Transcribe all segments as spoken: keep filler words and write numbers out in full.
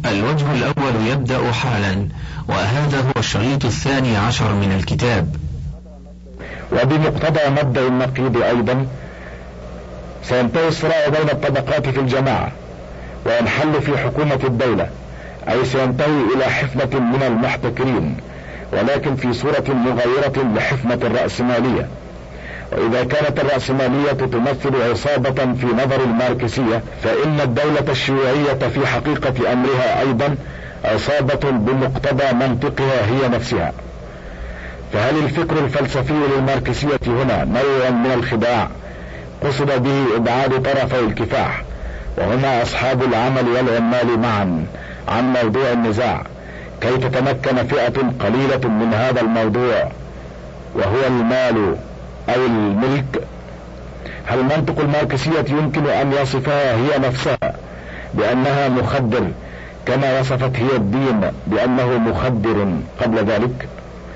الوجه الأول يبدأ حالا، وهذا هو الشريط الثاني عشر من الكتاب. وبمقتضى مبدأ النقيض أيضا سينتهي الصراع بين الطبقات في الجماعة وينحل في حكومة الدولة، أي سينتهي إلى حفنة من المحتكرين، ولكن في صورة مغايرة لحفنة الرأسمالية. وإذا كانت الرأسمالية تمثل عصابة في نظر الماركسية، فإن الدولة الشيوعية في حقيقة أمرها أيضا عصابة بمقتضى منطقها هي نفسها. فهل الفكر الفلسفي للماركسية هنا نوع من الخداع قصد به إبعاد طرفي الكفاح، وهما أصحاب العمل والعمال معا، عن موضوع النزاع، كي تتمكن فئة قليلة من هذا الموضوع وهو المال أو الملك؟ هل منطق الماركسية يمكن أن يصفها هي نفسها بأنها مخدر كما وصفت هي الدين بأنه مخدر قبل ذلك؟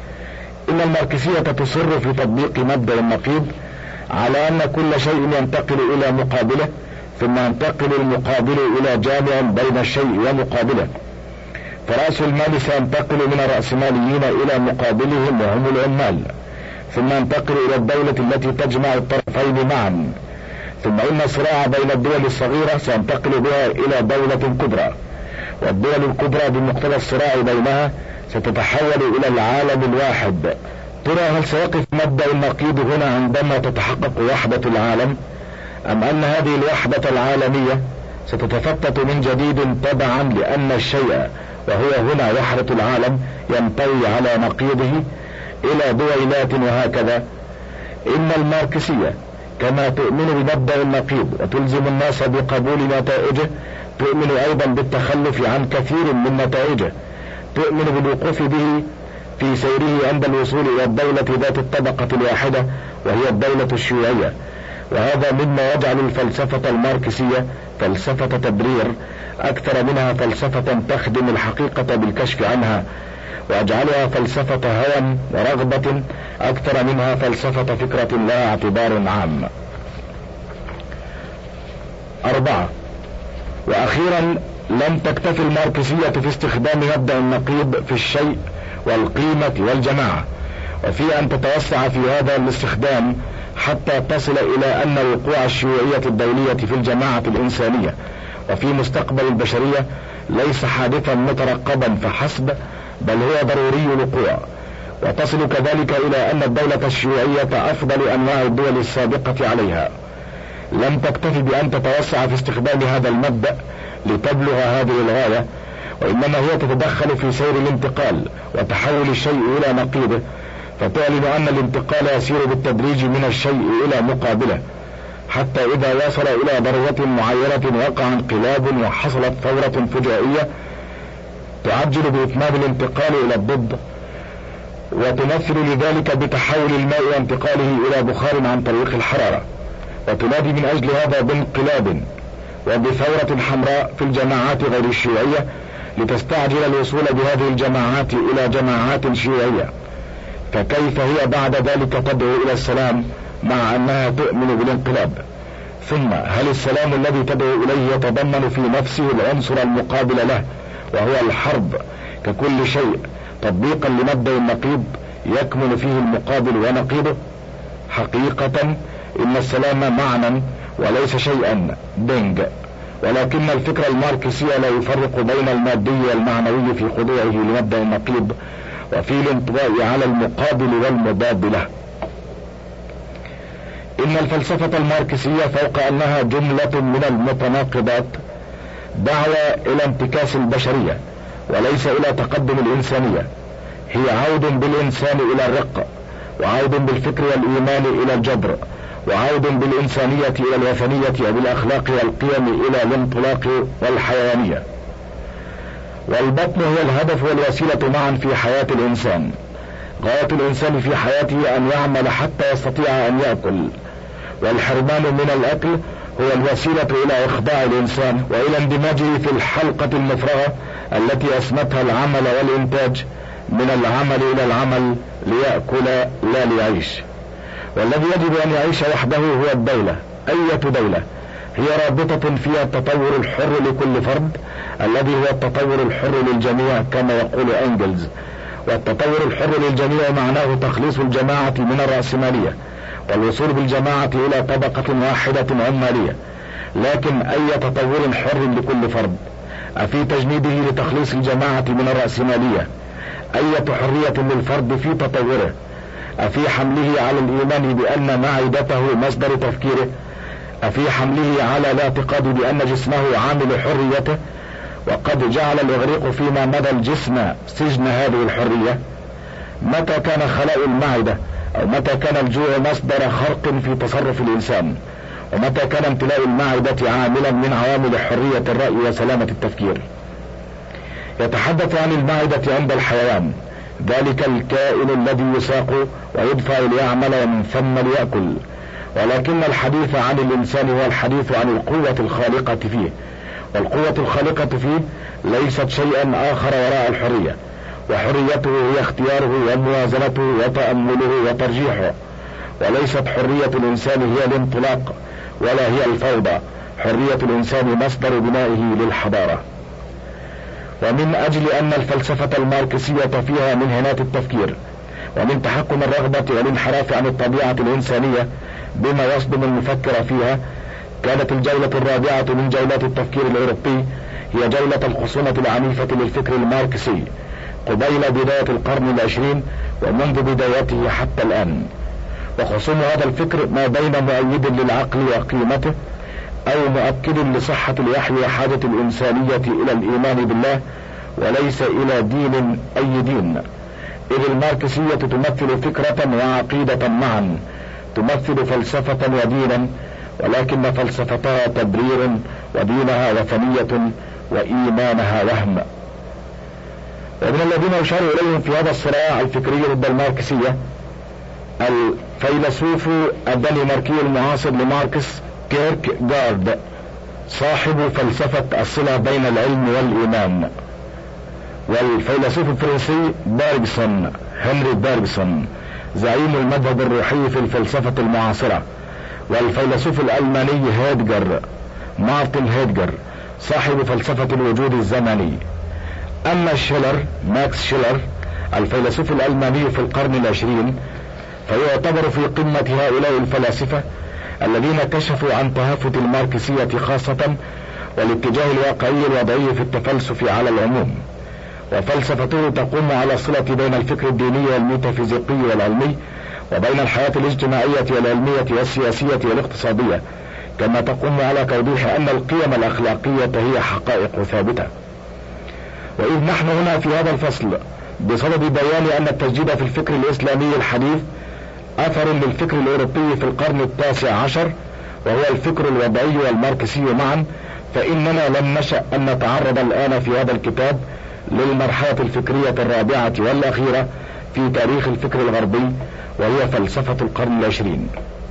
إن الماركسية تصر في تطبيق مبدأ النقيض على أن كل شيء ينتقل إلى مقابله، ثم ينتقل المقابل إلى جامع بين الشيء ومقابله. فرأس المال سينتقل من الرأسماليين إلى مقابلهم وهم العمال، ثم ينتقل إلى الدولة التي تجمع الطرفين معا، ثم إن الصراع بين الدول الصغيرة سينتقل بها إلى دولة كبرى، والدول الكبرى بمقتضى الصراع بينها ستتحول إلى العالم الواحد. ترى هل سيقف مبدأ النقيض هنا عندما تتحقق وحدة العالم، أم أن هذه الوحدة العالمية ستتفتت من جديد تبعا لأن الشيء وهو هنا وحدة العالم ينطوي على نقيضه إلى دويلات وهكذا؟ إن الماركسية كما تؤمن بمبدأ النقيض وتلزم الناس بقبول نتائجه، تؤمن أيضا بالتخلف عن كثير من نتائجه، تؤمن بالوقوف به في سيره عند الوصول إلى الدولة ذات الطبقة الواحدة وهي الدولة الشيوعية. وهذا مما يجعل الفلسفة الماركسية فلسفة تبرير أكثر منها فلسفة تخدم الحقيقة بالكشف عنها، ويجعلها فلسفة هوى ورغبة أكثر منها فلسفة فكرة لها اعتبار عام. أربعة، وأخيرا لم تكتفي الماركسية في استخدام مبدأ النقيض في الشيء والقيمة والجماعة، وفي أن تتوسع في هذا الاستخدام حتى تصل إلى أن وقوع الشيوعية الدولية في الجماعة الإنسانية وفي مستقبل البشرية ليس حادثا مترقبا فحسب، بل هو ضروري الوقوع. وتصل كذلك إلى أن الدولة الشيوعية أفضل أنواع الدول السابقة عليها. لم تكتفي بأن تتوسع في استخدام هذا المبدأ لتبلغ هذه الغاية، وإنما هي تتدخل في سير الانتقال وتحول الشيء إلى نقيضه، فتعلن أن الانتقال يسير بالتدريج من الشيء إلى مقابله، حتى إذا وصل إلى ذروة معينة وقع انقلاب وحصلت ثورة فجائية تعجل بإتمام الانتقال إلى الضد، وتمثل لذلك بتحول الماء وانتقاله إلى بخار عن طريق الحرارة، وتنادي من أجل هذا بانقلاب وبثورة حمراء في الجماعات غير الشيوعية لتستعجل الوصول بهذه الجماعات إلى جماعات شيوعية. فكيف هي بعد ذلك تدعو إلى السلام مع أنها تؤمن بالانقلاب؟ ثم هل السلام الذي تدعو إليه يتضمن في نفسه العنصر المقابل له وهو الحرب ككل شيء تطبيقا لمبدأ النقيض يكمن فيه المقابل ونقيضه؟ حقيقة إن السلام معنى وليس شيئا بنج، ولكن الفكر الماركسي لا يفرق بين المادي والمعنوي في خضوعه لمبدأ النقيض وفي الانطباع على المقابل والمضاد له. إن الفلسفة الماركسية فوق أنها جملة من المتناقضات دعوة إلى انتكاس البشرية وليس إلى تقدم الإنسانية، هي عود بالإنسان إلى الرق، وعود بالفكر والإيمان إلى الجبر، وعود بالإنسانية إلى الوثنية وبالأخلاق والقيم إلى الانطلاق والحيوانية. والبطن هو الهدف والوسيلة معا في حياة الإنسان. غاية الإنسان في حياته أن يعمل حتى يستطيع أن يأكل، والحرمان من الأكل هو الوسيلة إلى إخضاع الإنسان وإلى اندماجه في الحلقة المفرغة التي أسمتها العمل والإنتاج، من العمل إلى العمل ليأكل لا ليعيش. والذي يجب أن يعيش وحده هو الدولة، أية دولة، هي رابطة فيها التطور الحر لكل فرد الذي هو التطور الحر للجميع كما يقول أنجلز. والتطور الحر للجميع معناه تخليص الجماعة من الرأسمالية والوصول بالجماعة إلى طبقة واحدة عمالية. لكن أي تطور حر لكل فرد؟ أفي تجنيده لتخليص الجماعة من الرأسمالية؟ أية حرية للفرد في تطوره؟ أفي حمله على الإيمان بأن معدته مصدر تفكيره؟ أفي حمله على الاعتقاد بأن جسمه عامل حريته؟ وقد جعل الإغريق فيما مضى الجسم سجن هذه الحرية. متى كان خلاء المعدة أو متى كان الجوع مصدر خرق في تصرف الإنسان؟ ومتى كان امتلاء المعدة عاملا من عوامل حرية الرأي وسلامة التفكير؟ يتحدث عن المعدة عند الحيوان، ذلك الكائن الذي يساق ويدفع ليعمل ومن ثم ليأكل. ولكن الحديث عن الإنسان هو الحديث عن القوة الخالقة فيه، والقوة الخالقة فيه ليست شيئا آخر وراء الحرية، وحريته هي اختياره وموازنته وتأمله وترجيحه، وليست حرية الإنسان هي الانطلاق ولا هي الفوضى. حرية الإنسان مصدر بنائه للحضارة. ومن أجل أن الفلسفة الماركسية فيها من هنات التفكير ومن تحكم الرغبة والانحراف عن الطبيعة الإنسانية بما يصدم المفكر فيها، كانت الجولة الرابعة من جولات التفكير الأوروبي هي جولة الخصومة العنيفة للفكر الماركسي قبيل بداية القرن العشرين ومنذ بدايته حتى الآن. وخصوم هذا الفكر ما بين مؤيد للعقل وقيمته أو مؤكد لصحة الوحي وحاجة الإنسانية إلى الإيمان بالله وليس إلى دين أي دين، إذ الماركسية تمثل فكرة وعقيدة معا، تمثل فلسفة ودينا، ولكن فلسفتها تبرير ودينها وثنية وإيمانها وهم. ومن الذين يشار إليهم في هذا الصراع الفكري ضد الماركسية الفيلسوف الدنماركي المعاصر لماركس كيركغارد، صاحب فلسفة الصلة بين العلم والإيمان، والفيلسوف الفرنسي بيرغسون، هنري بيرغسون، زعيم المذهب الروحي في الفلسفة المعاصرة، والفيلسوف الألماني هيدجر، مارتن هيدجر، صاحب فلسفة الوجود الزمني. أما شيلر، ماكس شيلر، الفيلسوف الألماني في القرن العشرين، فيعتبر في قمة هؤلاء الفلاسفة الذين كشفوا عن تهافت الماركسية خاصة والاتجاه الواقعي الوضعي في التفلسف على العموم. وفلسفته تقوم على صلة بين الفكر الديني والميتافيزيقي والعلمي وبين الحياة الاجتماعية والعلمية والسياسية والاقتصادية، كما تقوم على توضيح أن القيم الأخلاقية هي حقائق ثابتة. وإذ نحن هنا في هذا الفصل بصدد بيان أن التجديد في الفكر الإسلامي الحديث أثر للفكر الأوروبي في القرن التاسع عشر وهو الفكر الوضعي والماركسي معا، فإننا لم نشأ أن نتعرض الآن في هذا الكتاب للمرحلة الفكرية الرابعة والأخيرة في تاريخ الفكر الغربي، وهي فلسفة القرن العشرين.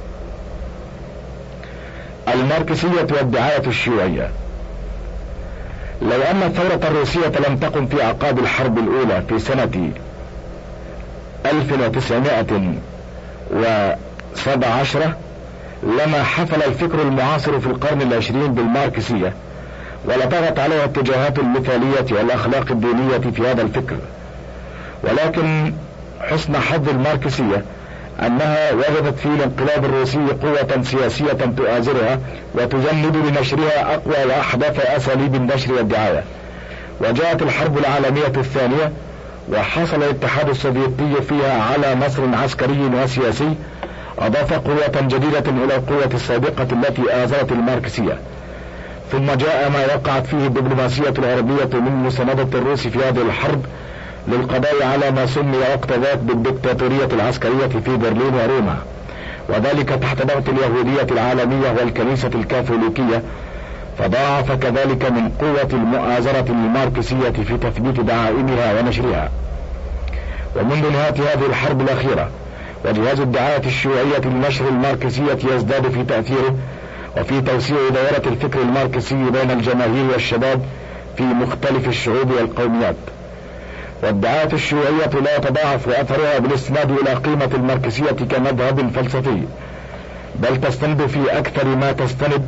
الماركسية والدعاية الشيوعية. لو أن الثورة الروسية لم تقم في أعقاب الحرب الأولى في سنة ألف وتسعمائة وسبع عشرة لما حفل الفكر المعاصر في القرن العشرين بالماركسية، ولطغت عليها الاتجاهات المثالية والأخلاق الدينية في هذا الفكر. ولكن حسن حظ الماركسية أنها وجدت في الانقلاب الروسي قوة سياسية تؤازرها وتجند لنشرها أقوى وأحدث أساليب النشر والدعاية. وجاءت الحرب العالمية الثانية وحصل الاتحاد السوفيتي فيها على نصر عسكري وسياسي أضاف قوة جديدة إلى القوة السابقة التي آزرت الماركسية. ثم جاء ما وقعت فيه الدبلوماسية الغربية من مساندة الروس في هذه الحرب للقضاء على ما سمي وقت ذاك بالدكتاتورية العسكرية في برلين وروما، وذلك تحت ضغط اليهودية العالمية والكنيسة الكاثوليكية، فضاعف كذلك من قوة المؤازرة الماركسية في تثبيت دعائمها ونشرها. ومنذ نهاية هذه الحرب الأخيرة وجهاز الدعاية الشيوعية لنشر الماركسية يزداد في تأثيره وفي توسيع دائرة الفكر الماركسي بين الجماهير والشباب في مختلف الشعوب والقوميات. والدعاية الشيوعية لا يتضاعف أثرها بالاستناد إلى قيمة الماركسية كمذهب فلسفي، بل تستند في أكثر ما تستند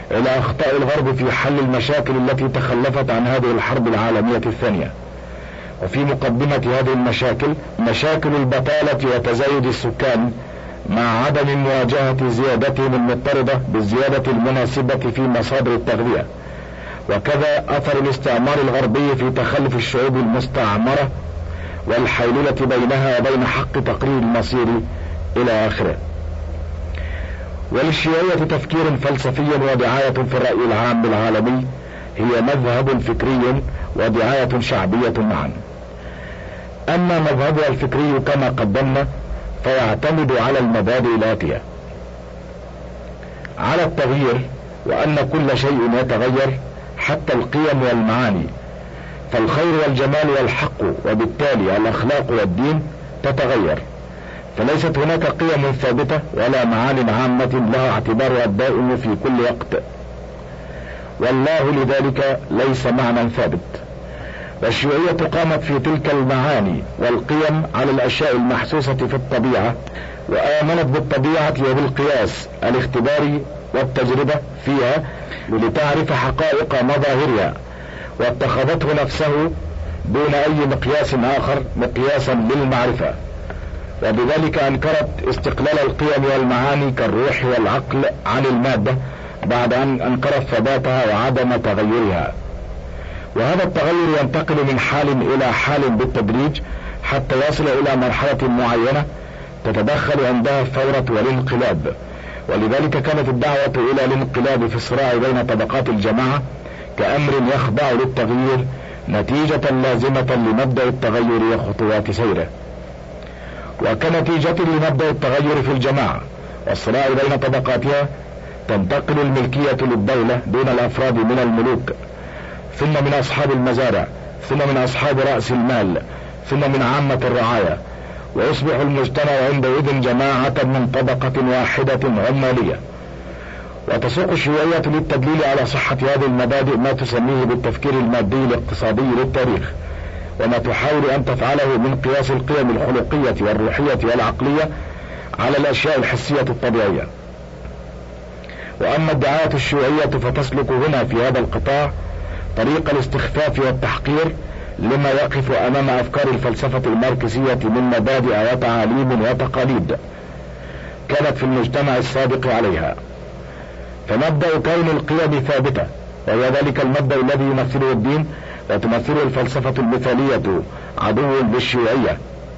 إلى أخطاء الغرب في حل المشاكل التي تخلفت عن هذه الحرب العالمية الثانية. وفي مقدمة هذه المشاكل مشاكل البطالة وتزايد السكان مع عدم مواجهة زيادتهم المضطردة بالزيادة المناسبة في مصادر التغذية، وكذا أثر الاستعمار الغربي في تخلف الشعوب المستعمرة والحيلولة بينها وبين حق تقرير المصير إلى آخره. وللشيوعية تفكير فلسفي ودعاية في الرأي العام العالمي، هي مذهب فكري ودعاية شعبية معا. أما مذهبها الفكري كما قدمنا فيعتمد على المبادئ الآتية: على التغيير، وأن كل شيء يتغير حتى القيم والمعاني، فالخير والجمال والحق وبالتالي الأخلاق والدين تتغير، فليست هناك قيم ثابتة ولا معان عامة لها اعتبارها الدائم في كل وقت، والله لذلك ليس معنى ثابت. والشيوعية قامت في تلك المعاني والقيم على الأشياء المحسوسة في الطبيعة، وآمنت بالطبيعة وبالقياس الاختباري والتجربة فيها لتعرف حقائق مظاهرها، واتخذته نفسه دون أي مقياس آخر مقياسا للمعرفة، وبذلك أنكرت استقلال القيم والمعاني كالروح والعقل عن المادة بعد أن أنكرت ثباتها وعدم تغيرها. وهذا التغير ينتقل من حال إلى حال بالتدريج حتى يصل إلى مرحلة معينة تتدخل عندها الثورة والانقلاب، ولذلك كانت الدعوة إلى الانقلاب في الصراع بين طبقات الجماعة كأمر يخضع للتغيير نتيجة لازمة لمبدأ التغير وخطوات سيره. وكنتيجة لمبدأ التغير في الجماعة والصراع بين طبقاتها تنتقل الملكية للدولة دون الأفراد من الملوك، ثم من أصحاب المزارع، ثم من أصحاب رأس المال، ثم من عامة الرعاية، ويصبح المجتمع عندئذ جماعة من طبقة واحدة عمالية. وتسوق الشيوعية للتدليل على صحة هذه المبادئ ما تسميه بالتفكير المادي الاقتصادي للتاريخ، وما تحاول أن تفعله من قياس القيم الخلقية والروحية والعقلية على الأشياء الحسية الطبيعية. وأما الدعاية الشيوعية فتسلك هنا في هذا القطاع طريق الاستخفاف والتحقير لما يقف أمام أفكار الفلسفة الماركسية من مبادئ وتعاليم وتقاليد كانت في المجتمع السابق عليها. فمبدأ كون القيم ثابتة، وهو ذلك المبدأ الذي يمثله الدين وتمثله الفلسفة المثالية، عدو للشيوعية،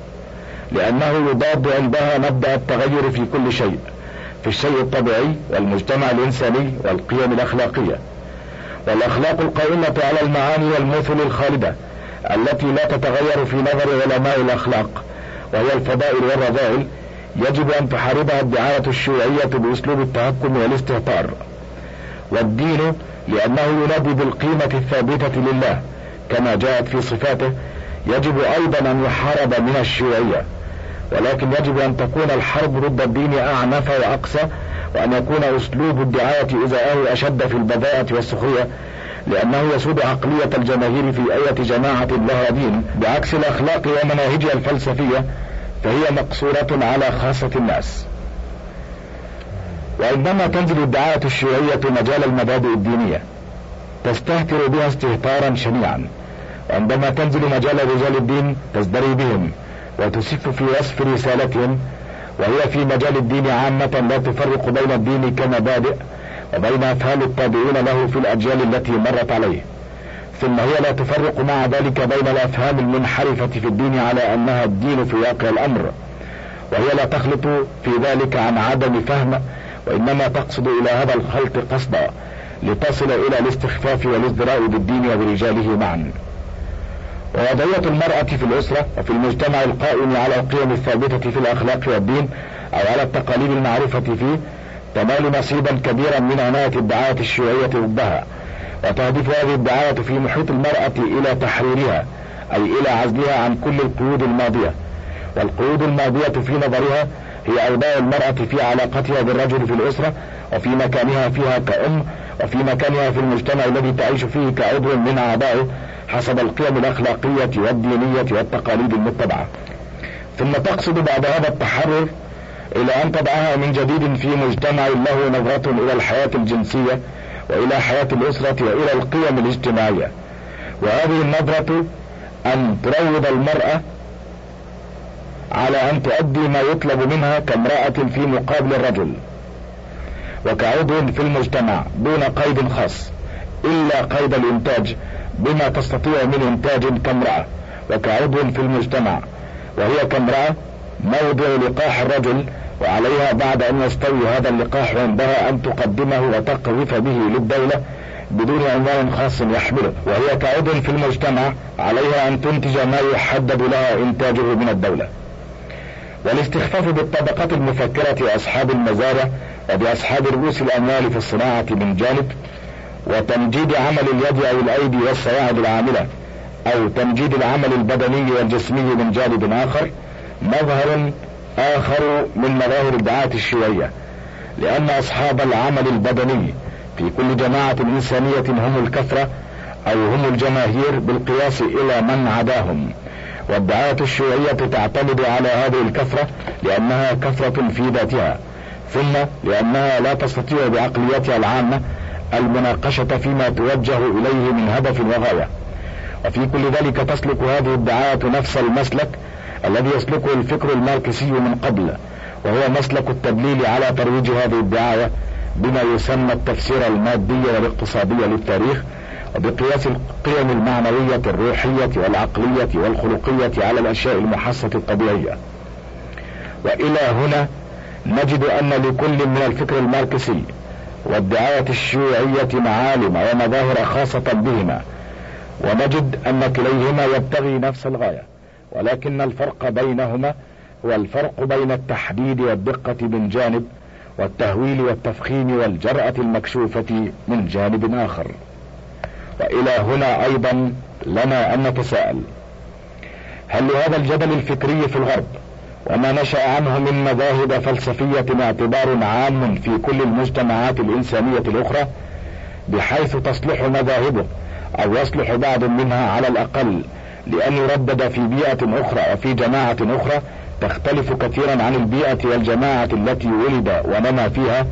لأنه يضاد عندها مبدأ التغير في كل شيء، في الشيء الطبيعي والمجتمع الإنساني والقيم الأخلاقية. والأخلاق القائمة على المعاني والمثل الخالدة التي لا تتغير في نظر علماء الأخلاق، وهي الفضائل والرذائل، يجب أن تحاربها الدعاية الشيوعية بأسلوب التهكم والاستهتار. والدين لأنه ينادي بالقيمة الثابتة لله كما جاءت في صفاته يجب أيضا أن يحارب من الشيوعية، ولكن يجب أن تكون الحرب ضد الدين أعنف وأقسى، وأن يكون أسلوب الدعاية إزاءه أشد في البذاءة والسخرية، لأنه يسود عقلية الجماهير في أية جماعة لها دين، بعكس الأخلاق ومناهجها الفلسفية فهي مقصورة على خاصة الناس. وعندما تنزل الدعاية الشيوعية مجال المبادئ الدينية تستهتر بها استهتارا شنيعا، وعندما تنزل مجال رجال الدين تزدري بهم وتسف في وصف رسالتهم، وهي في مجال الدين عامة لا تفرق بين الدين كمبادئ وبين أفعال التابعين له في الأجيال التي مرت عليه، ثم هي لا تفرق مع ذلك بين الأفهام المنحرفة في الدين على أنها الدين في واقع الأمر، وهي لا تخلط في ذلك عن عدم فهم، وإنما تقصد إلى هذا الخلط قصدا لتصل إلى الاستخفاف والازدراء بالدين وبرجاله معا. ووضعية المرأة في الأسرة وفي المجتمع القائم على القيم الثابتة في الأخلاق والدين أو على التقاليد المعروفة فيه تنال نصيبا كبيرا من عناية الدعاية الشيوعية ضدها، وتهدف هذه الدعاية في محيط المرأة إلى تحريرها، أي إلى عزلها عن كل القيود الماضية. والقيود الماضية في نظرها هي أوضاع المرأة في علاقتها بالرجل في الأسرة، وفي مكانها فيها كأم، وفي مكانها في المجتمع الذي تعيش فيه كعضو من أعضائه حسب القيم الأخلاقية والدينية والتقاليد المتبعة. ثم تقصد بعد هذا التحرر إلى أن تضعها من جديد في مجتمع له نظرة إلى الحياة الجنسية وإلى حياة الأسرة وإلى القيم الاجتماعية. وهذه النظرة أن تروض المرأة على أن تؤدي ما يطلب منها كامرأة في مقابل الرجل وكعضو في المجتمع دون قيد خاص إلا قيد الإنتاج بما تستطيع من إنتاج كامرأة وكعضو في المجتمع، وهي كامرأة موضع لقاح الرجل، وعليها بعد أن يستوي هذا اللقاح عندها أن تقدمه وتقذف به للدولة بدون عنوان خاص يحمله، وهي كعضو في المجتمع عليها أن تنتج ما يحدد لها إنتاجه من الدولة. والاستخفاف بالطبقات المفكرة وأصحاب المزارع وبأصحاب رؤوس الأموال في الصناعة من جانب، وتمجيد عمل اليد أو الأيدي والصواعد العاملة أو تمجيد العمل البدني والجسمي من جانب آخر، مظهر آخر من مظاهر الدعاة الشيوعية، لأن أصحاب العمل البدني في كل جماعة إنسانية هم الكثرة أو هم الجماهير بالقياس إلى من عداهم، والدعاة الشيوعية تعتمد على هذه الكثرة لأنها كثرة في ذاتها، ثم لأنها لا تستطيع بعقليتها العامة المناقشة فيما توجه إليه من هدف وغاية. وفي كل ذلك تسلك هذه الدعاة نفس المسلك الذي يسلكه الفكر الماركسي من قبل، وهو مسلك التدليل على ترويج هذه الدعاية بما يسمى التفسير المادي والاقتصادي للتاريخ، وبقياس القيم المعنوية الروحية والعقلية والخلقية على الأشياء المحسة الطبيعية. وإلى هنا نجد أن لكل من الفكر الماركسي والدعاية الشيوعية معالم ومظاهر خاصة بهما، ونجد أن كليهما يبتغي نفس الغاية، ولكن الفرق بينهما هو الفرق بين التحديد والدقة من جانب، والتهويل والتفخيم والجرأة المكشوفة من جانب آخر. وإلى هنا أيضا لنا أن نتساءل: هل لهذا الجدل الفكري في الغرب وما نشأ عنه من مذاهب فلسفية اعتبار عام في كل المجتمعات الإنسانية الأخرى، بحيث تصلح مذاهبه أو يصلح بعض منها على الأقل لأن يردد في بيئة أخرى وفي جماعة أخرى تختلف كثيرا عن البيئة والجماعة التي ولد ونما فيها؟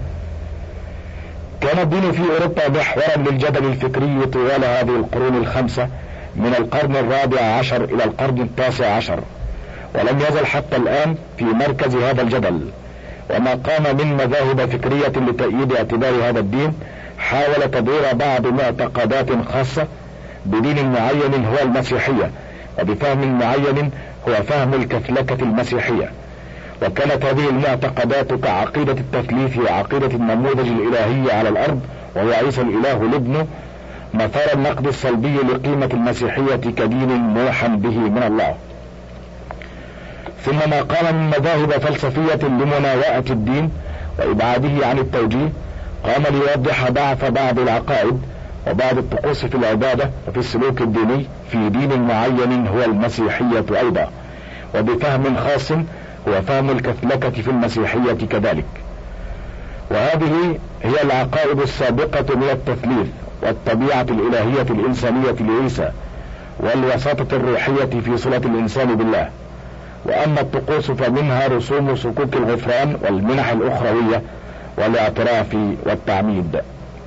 كان الدين في أوروبا محورا للجدل الفكري طوال هذه القرون الخمسة من القرن الرابع عشر إلى القرن التاسع عشر، ولم يزل حتى الآن في مركز هذا الجدل. وما قام من مذاهب فكرية لتأييد اعتبار هذا الدين حاول تدوير بعض معتقدات خاصة بدين معين هو المسيحية، وبفهم معين هو فهم الكثلكة المسيحية. وكانت هذه المعتقدات كعقيدة التثليث وعقيدة النموذج الإلهي على الأرض وهو عيسى الإله لابنه مثار النقد السلبي لقيمة المسيحية كدين موحى به من الله. ثم ما قام من مذاهب فلسفية لمناوئة الدين وإبعاده عن التوجيه، قام ليوضح ضعف بعض العقائد وبعض الطقوس في العبادة وفي السلوك الديني في دين معين هو المسيحية أيضا، وبفهم خاص هو فهم الكثلكة في المسيحية كذلك. وهذه هي العقائد السابقة من التثليث والطبيعة الإلهية الإنسانية لعيسى والوساطة الروحية في صلة الإنسان بالله. وأما الطقوس فمنها رسوم صكوك الغفران والمنح الأخروية والاعتراف والتعميد.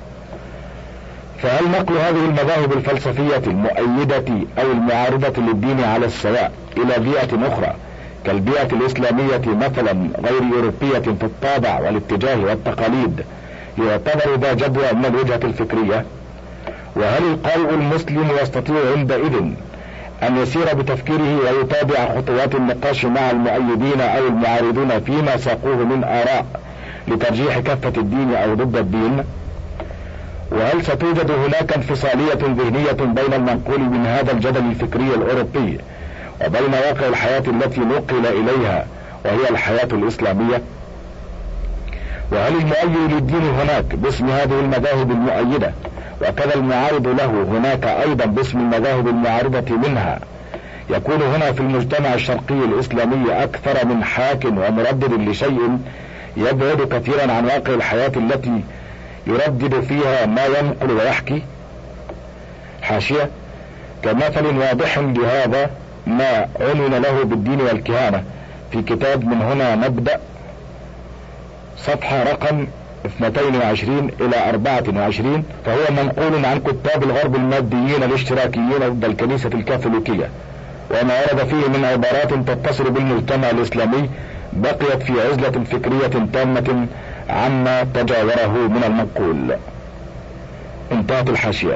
فهل نقل هذه المذاهب الفلسفية المؤيدة أو المعارضة للدين على السواء إلى بيئة أخرى كالبيئة الإسلامية مثلا غير أوروبية في الطابع والاتجاه والتقاليد يعتبر ذا جدوى من الوجهة الفكرية؟ وهل القارئ المسلم يستطيع عندئذ أن يسير بتفكيره ويتابع خطوات النقاش مع المؤيدين أو المعارضين فيما ساقوه من آراء لترجيح كفة الدين أو ضد الدين؟ وهل ستوجد هناك انفصالية ذهنية بين المنقول من هذا الجدل الفكري الأوروبي وبين واقع الحياة التي نقل إليها وهي الحياة الإسلامية؟ وهل المؤيد للدين هناك باسم هذه المذاهب المؤيدة وكذا المعارض له هناك أيضا باسم المذاهب المعارضة منها يكون هنا في المجتمع الشرقي الإسلامي أكثر من حاك ومردد لشيء يبعد كثيرا عن واقع الحياة التي يردد فيها ما ينقل ويحكي؟ حاشية: كمثل واضح لهذا ما عنون له بالدين والكهانة في كتاب من هنا نبدأ صفحة رقم اثنتين وعشرين إلى أربعة وعشرين، فهو منقول عن كتاب الغرب الماديين الاشتراكيين ضد الكنيسة الكاثوليكية، وما ورد فيه من عبارات تتصل بالمجتمع الإسلامي بقيت في عزلة فكرية تامة عما تجاوره من المنقول. انتهت الحاشية.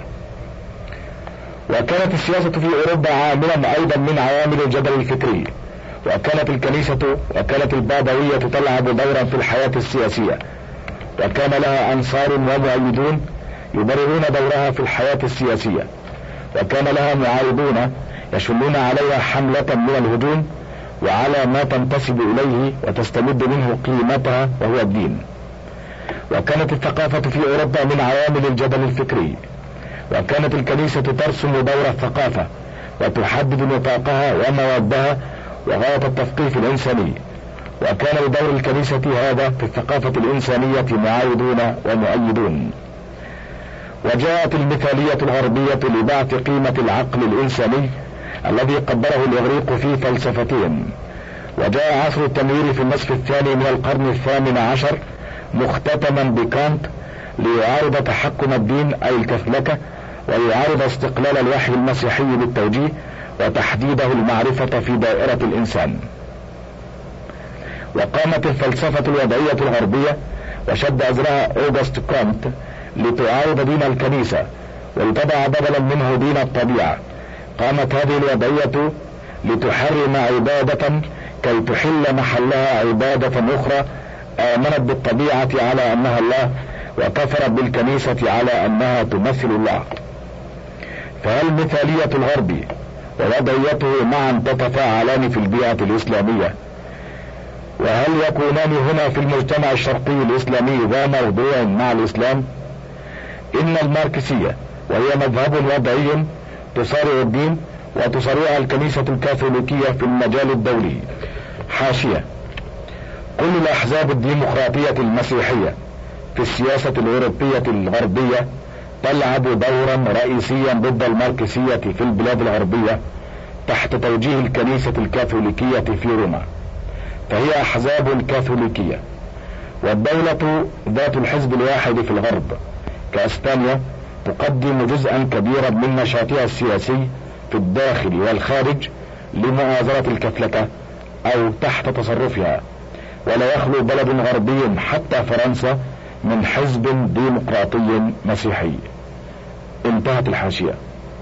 وكانت السياسة في أوروبا عاملا أيضا من عوامل الجدل الفكري، وكانت الكنيسة وكانت البابوية تلعب دورا في الحياة السياسية، وكان لها أنصار ومؤيدون يبررون دورها في الحياة السياسية، وكان لها معارضون يشنون عليها حملة من الهجوم وعلى ما تنتسب إليه وتستمد منه قيمتها وهو الدين. وكانت الثقافة في أوروبا من عوامل الجدل الفكري، وكانت الكنيسة ترسم دور الثقافة وتحدد نطاقها وموادها وغاية التثقيف الإنساني، وكان لدور الكنيسة هذا في الثقافة الإنسانية معارضون ومؤيدون. وجاءت المثالية الغربية لبعث قيمة العقل الإنساني الذي قدره الإغريق في فلسفتهم، وجاء عصر التنوير في النصف الثاني من القرن الثامن عشر مختتما بكانت ليعارض تحكم الدين أي الكاثوليكة، ويعارض استقلال الوحي المسيحي بالتوجيه وتحديده المعرفة في دائرة الإنسان. وقامت الفلسفة الوضعية الغربية وشد أزرها أوغست كونت لتعارض دين الكنيسة ولتضع بدلا منه دين الطبيعة. قامت هذه الوضعية لتحرم عبادة كي تحل محلها عبادة أخرى آمنت بالطبيعة على أنها الله وكفرت بالكنيسة على أنها تمثل الله. فهل مثالية الغرب ووضعيته معا تتفاعلان في البيئة الإسلامية؟ وهل يكونان هنا في المجتمع الشرقي الإسلامي ذا موضوع مع الإسلام؟ إن الماركسية وهي مذهب وضعي تصارع الدين وتصارعها الكنيسة الكاثوليكية في المجال الدولي. حاشية: كل الأحزاب الديمقراطية المسيحية في السياسة الأوروبية الغربية تلعب دورا رئيسيا ضد الماركسية في البلاد الغربية تحت توجيه الكنيسة الكاثوليكية في روما، فهي أحزاب كاثوليكية. والدولة ذات الحزب الواحد في الغرب كأسبانيا تقدم جزءا كبيرا من نشاطها السياسي في الداخل والخارج لمؤازرة الكاثوليكة أو تحت تصرفها، ولا يخلو بلد غربي حتى فرنسا من حزب ديمقراطي مسيحي. انتهت الحاشية.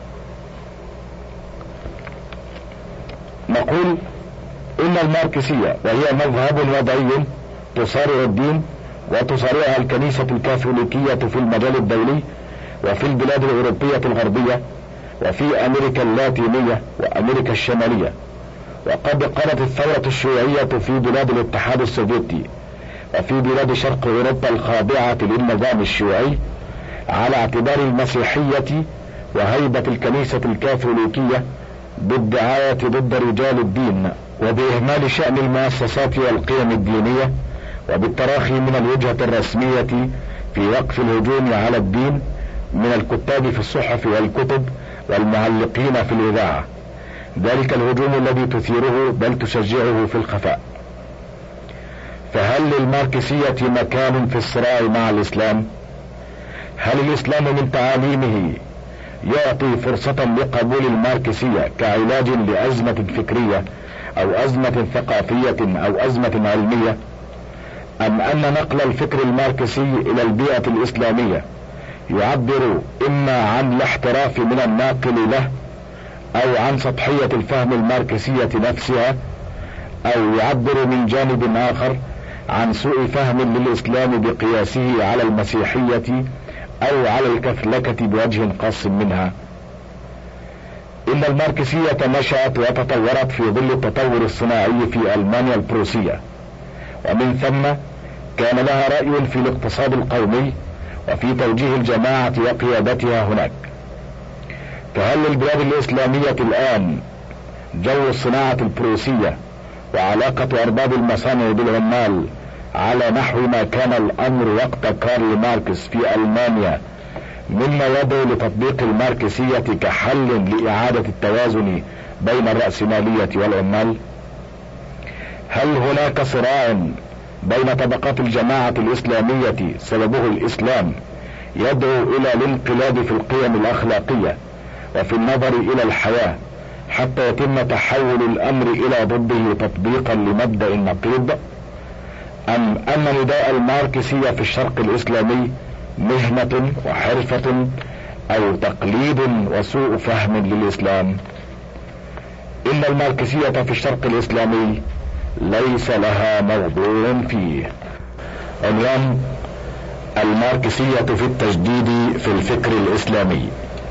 نقول إن الماركسية وهي مذهب وضعي تصارع الدين وتصارعها الكنيسة الكاثوليكية في المجال الدولي وفي البلاد الأوروبية الغربية وفي أمريكا اللاتينية وأمريكا الشمالية. وقد قامت الثورة الشيوعية في بلاد الاتحاد السوفيتي وفي بلاد شرق أوروبا الخاضعة للنظام الشيوعي على اعتبار المسيحية وهيبة الكنيسة الكاثوليكية بالدعاية ضد رجال الدين وبإهمال شأن المؤسسات والقيم الدينية وبالتراخي من الوجهة الرسمية في وقف الهجوم على الدين من الكتاب في الصحف والكتب والمعلقين في الإذاعة، ذلك الهجوم الذي تثيره بل تشجعه في الخفاء. فهل للماركسية مكان في الصراع مع الإسلام؟ هل الإسلام من تعاليمه يعطي فرصة لقبول الماركسية كعلاج لأزمة فكرية أو أزمة ثقافية أو أزمة علمية، أم أن نقل الفكر الماركسي إلى البيئة الإسلامية يعبر إما عن الاحتراف من الناقل له أو عن سطحية الفهم الماركسية نفسها، أو يعبر من جانب آخر عن سوء فهم للإسلام بقياسه على المسيحية أو على الكاثوليكية بوجه خاص منها؟ إن الماركسية نشأت وتطورت في ظل التطور الصناعي في ألمانيا البروسية، ومن ثم كان لها رأي في الاقتصاد القومي وفي توجيه الجماعة وقيادتها هناك. فهل للبلاد الإسلامية الآن جو الصناعة البروسية وعلاقة أرباب المصانع بالعمال على نحو ما كان الأمر وقت كارل ماركس في ألمانيا، مما يدعو لتطبيق الماركسية كحل لإعادة التوازن بين الرأسمالية والعمال؟ هل هناك صراع بين طبقات الجماعة الإسلامية سببه الإسلام يدعو إلى الانقلاب في القيم الأخلاقية وفي النظر إلى الحياة حتى يتم تحول الأمر إلى ضده تطبيقا لمبدأ النقيض، أم أن نداء الماركسية في الشرق الإسلامي مهنة وحرفة أو تقليد وسوء فهم للإسلام؟ إن الماركسية في الشرق الإسلامي ليس لها موضوع فيه. عنوان: الماركسية في التجديد في الفكر الإسلامي.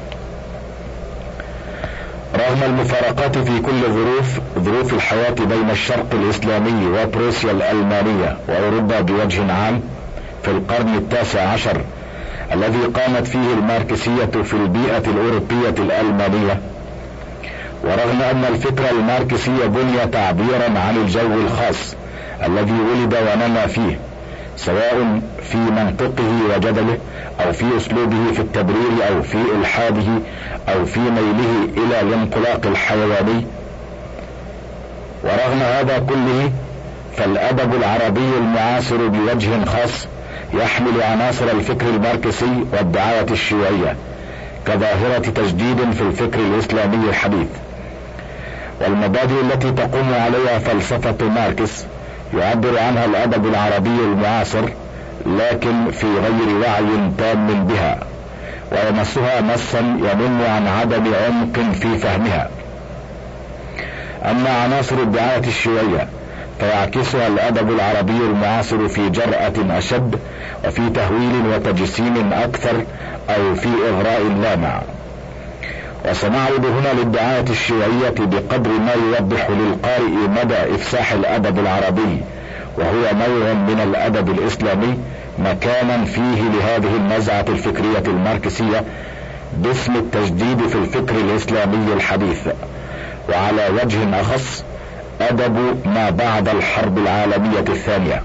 رغم المفارقات في كل ظروف ظروف الحياة بين الشرق الإسلامي وبروسيا الألمانية وأوروبا بوجه عام في القرن التاسع عشر الذي قامت فيه الماركسية في البيئة الأوروبية الألمانية، ورغم أن الفكر الماركسي بني تعبيرا عن الجو الخاص الذي ولد ونمى فيه، سواء في منطقه وجدله أو في أسلوبه في التبرير أو في إلحاده أو في ميله إلى الانطلاق الحيواني، ورغم هذا كله فالأدب العربي المعاصر بوجه خاص يحمل عناصر الفكر الماركسي والدعاية الشيوعية كظاهرة تجديد في الفكر الإسلامي الحديث. والمبادئ التي تقوم عليها فلسفة ماركس يعبر عنها الأدب العربي المعاصر، لكن في غير وعي تام بها، ويمسها مسا ينم عن عدم عمق في فهمها. أما عناصر الدعاية الشيوعية فيعكسها الأدب العربي المعاصر في جرأة أشد وفي تهويل وتجسيم أكثر أو في إغراء لامع. وسنعرض هنا للدعاية الشيوعية بقدر ما يوضح للقارئ مدى إفساح الأدب العربي، وهو نوع من الأدب الإسلامي، مكانا فيه لهذه النزعة الفكرية الماركسية باسم التجديد في الفكر الإسلامي الحديث، وعلى وجه أخص أدب ما بعد الحرب العالمية الثانية.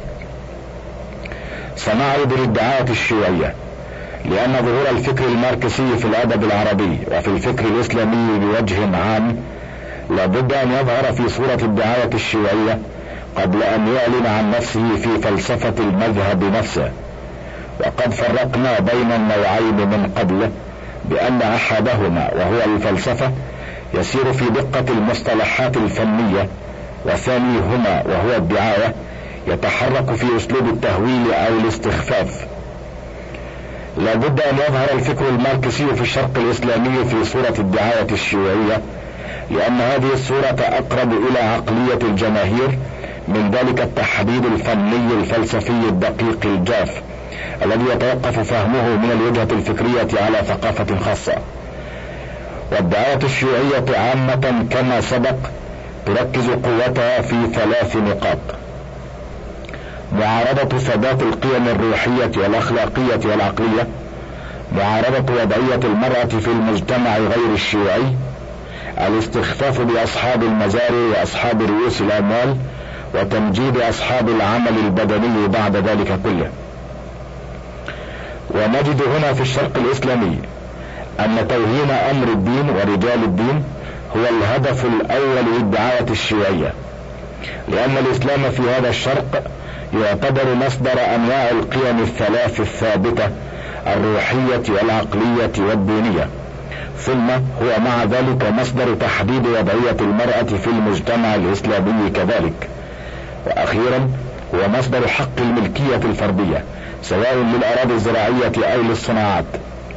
سنعرض للدعاية الشيوعية لأن ظهور الفكر الماركسي في الأدب العربي وفي الفكر الإسلامي بوجه عام لابد أن يظهر في صورة الدعاية الشيوعية قبل أن يعلن عن نفسه في فلسفة المذهب نفسه. وقد فرقنا بين النوعين من قبل بأن أحدهما وهو الفلسفة يسير في دقة المصطلحات الفنية، وثانيهما وهو الدعاية يتحرك في أسلوب التهويل أو الاستخفاف. لابد أن يظهر الفكر الماركسي في الشرق الإسلامي في صورة الدعاية الشيوعية، لأن هذه الصورة أقرب إلى عقلية الجماهير من ذلك التحديد الفني الفلسفي الدقيق الجاف الذي يتوقف فهمه من الوجهة الفكرية على ثقافة خاصة. والدعاية الشيوعية عامة كما سبق تركز قوتها في ثلاث نقاط: معارضة ثبات القيم الروحية والأخلاقية والعقلية، معارضة وضعية المرأة في المجتمع غير الشيوعي، الاستخفاف بأصحاب المزارع وأصحاب رؤوس الأموال، وتمجيد أصحاب العمل البدني بعد ذلك كله. ونجد هنا في الشرق الإسلامي أن توهين أمر الدين ورجال الدين هو الهدف الأول للدعاية الشيوعية، لأن الإسلام في هذا الشرق يعتبر مصدر أنواع القيم الثلاث الثابتة الروحية والعقلية والدينية، ثم هو مع ذلك مصدر تحديد وضعية المرأة في المجتمع الإسلامي كذلك، وأخيرا هو مصدر حق الملكية الفردية سواء للأراضي الزراعية أو للصناعات.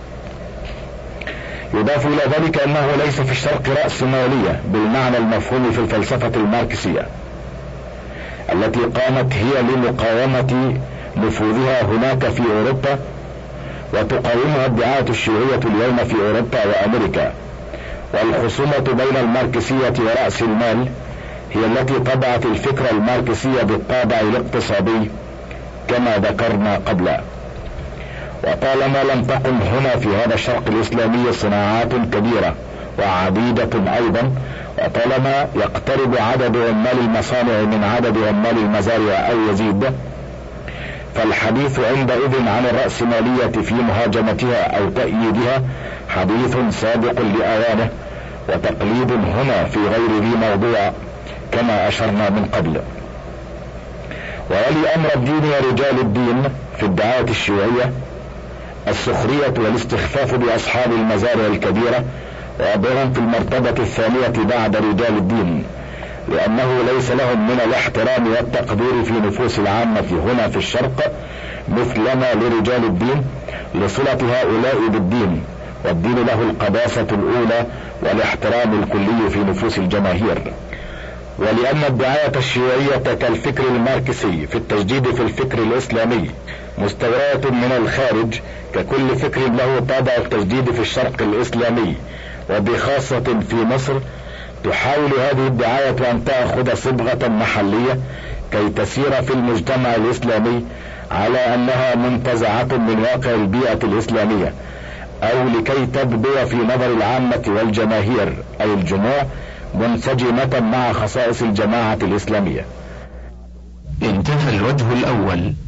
يضاف إلى ذلك أنه ليس في الشرق رأسمالية بالمعنى المفهوم في الفلسفة الماركسية التي قامت هي لمقاومة نفوذها هناك في أوروبا، وتقاومها الدعاية الشيوعية اليوم في أوروبا وأمريكا. والخصومة بين الماركسية ورأس المال هي التي طبعت الفكرة الماركسية بالطابع الاقتصادي كما ذكرنا قبل. وطالما لم تقم هنا في هذا الشرق الإسلامي صناعات كبيرة وعديدة أيضا، وطالما يقترب عدد عمال المصانع من عدد عمال المزارع أو يزيد، فالحديث عندئذ عن الرأسمالية في مهاجمتها أو تأييدها حديث سابق لأوانه، وتقليد هنا في غير ذي موضوع كما أشرنا من قبل. ويلي أمر الدين ورجال الدين في الدعاية الشيوعية السخرية والاستخفاف بأصحاب المزارع الكبيرة ووضعهم في المرتبة الثانية بعد رجال الدين، لأنه ليس لهم من الاحترام والتقدير في نفوس العامة هنا في الشرق مثلما لرجال الدين لصلة هؤلاء بالدين، والدين له القداسة الأولى والاحترام الكلي في نفوس الجماهير. ولأن الدعاية الشيوعية كالفكر الماركسي في التجديد في الفكر الإسلامي مستوردة من الخارج ككل فكر له طابع التجديد في الشرق الإسلامي وبخاصة في مصر، تحاول هذه الدعاية أن تأخذ صبغة محلية كي تسير في المجتمع الإسلامي على أنها منتزعة من واقع البيئة الإسلامية، أو لكي تبدو في نظر العامة والجماهير أي الجموع منسجمة مع خصائص الجماعة الإسلامية. انتهى الوجه الأول.